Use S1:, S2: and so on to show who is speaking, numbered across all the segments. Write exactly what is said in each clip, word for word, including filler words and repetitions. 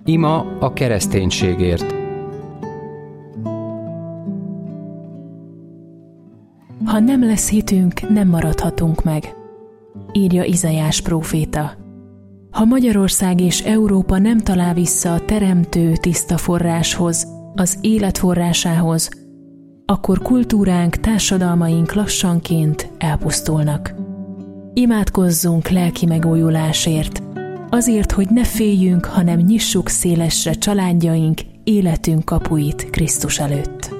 S1: Ima a kereszténységért.
S2: Ha nem lesz hitünk, nem maradhatunk meg, írja Izaiás próféta. Ha Magyarország és Európa nem talál vissza a teremtő tiszta forráshoz, az élet forrásához, akkor kultúránk, társadalmaink lassanként elpusztulnak. Imádkozzunk lelki megújulásért, azért, hogy ne féljünk, hanem nyissuk szélesre családjaink, életünk kapuit Krisztus előtt.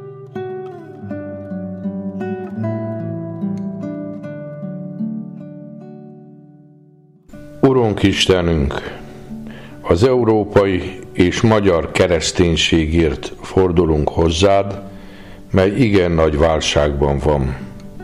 S3: Urunk Istenünk, az európai és magyar kereszténységért fordulunk hozzád, mely igen nagy válságban van.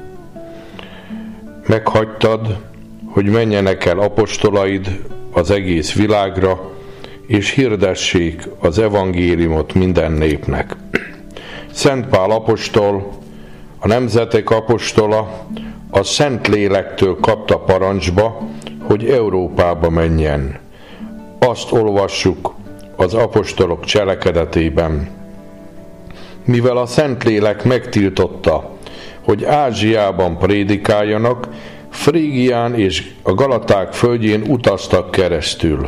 S3: Meghagytad, hogy menjenek el apostolaid az egész világra, és hirdessék az evangéliumot minden népnek. Szent Pál apostol, a nemzetek apostola, a Szentlélektől kapta parancsba, hogy Európába menjen. Azt olvassuk az apostolok cselekedetében. Mivel a Szentlélek megtiltotta, hogy Ázsiában prédikáljanak, Frígián és a Galaták földjén utaztak keresztül.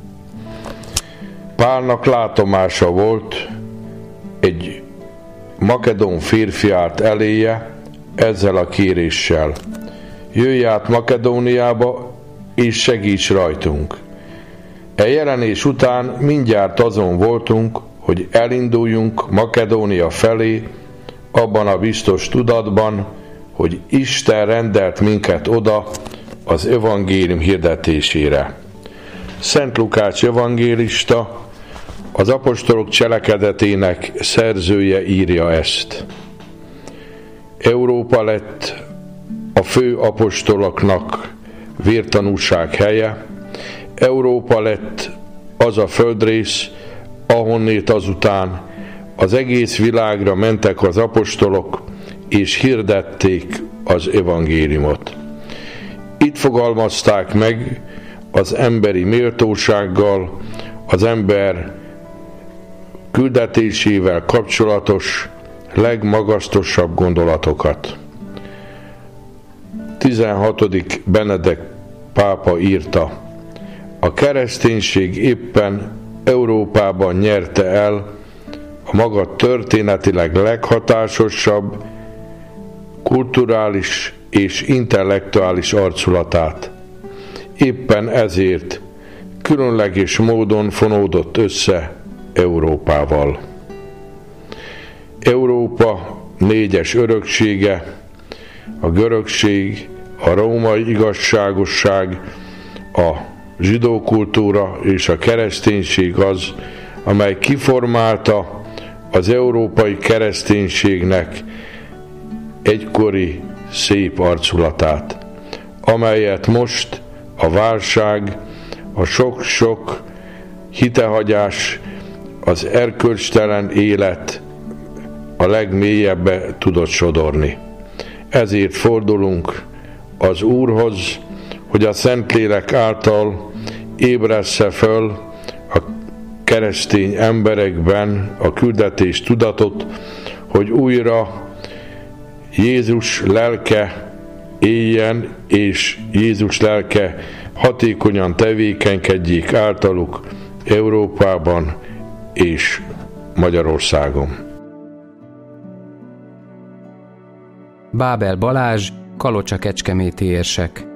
S3: Pálnak látomása volt, egy makedón férfi állt eléje ezzel a kéréssel: jöjj át Makedóniába, és segíts rajtunk. E jelenés után mindjárt azon voltunk, hogy elinduljunk Makedónia felé, abban a biztos tudatban, hogy Isten rendelt minket oda az evangélium hirdetésére. Szent Lukács evangélista, az apostolok cselekedetének szerzője írja ezt. Európa lett a fő apostoloknak vértanúság helye, Európa lett az a földrész, ahonnét azután az egész világra mentek az apostolok, és hirdették az evangéliumot. Itt fogalmazták meg az emberi méltósággal, az ember küldetésével kapcsolatos legmagasztosabb gondolatokat. tizenhatodik Benedek pápa írta: a kereszténység éppen Európában nyerte el a maga történetileg leghatásosabb, kulturális és intellektuális arculatát. Éppen ezért különleges módon fonódott össze Európával. Európa négyes öröksége, a görögség, a római igazságosság, a zsidó kultúra és a kereszténység az, amely kiformálta az európai kereszténységnek egykori szép arculatát, amelyet most a válság, a sok-sok hitehagyás, az erkölcstelen élet a legmélyebbe tudott sodorni. Ezért fordulunk az Úrhoz, hogy a Szentlélek által ébressze föl a keresztény emberekben a küldetés tudatot, hogy újra Jézus lelke éljen, és Jézus lelke hatékonyan tevékenykedjék általuk Európában és Magyarországon.
S1: Bábel Balázs, Kalocsa kecskeméti érsek.